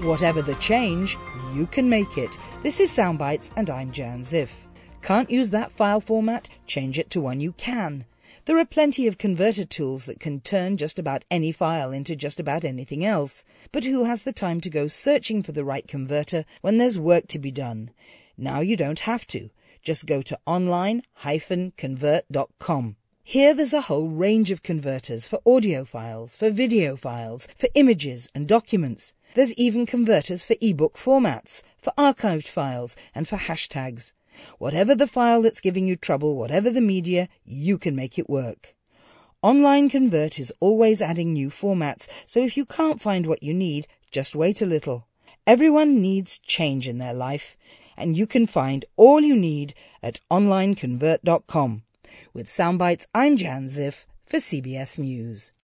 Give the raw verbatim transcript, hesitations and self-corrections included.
Whatever the change, you can make it. This is Soundbites and I'm Jan Ziff. Can't use that file format? Change it to one you can. There are plenty of converter tools that can turn just about any file into just about anything else. But who has the time to go searching for the right converter when there's work to be done? Now you don't have to. Just go to online dash convert dot com. Here there's a whole range of converters for audio files, for video files, for images and documents. There's even converters for ebook formats, for archived files and for hashtags. Whatever the file that's giving you trouble, whatever the media, you can make it work. Online Convert is always adding new formats, so if you can't find what you need, just wait a little. Everyone needs change in their life, and you can find all you need at online convert dot com. With Soundbites, I'm Jan Ziff for C B S News.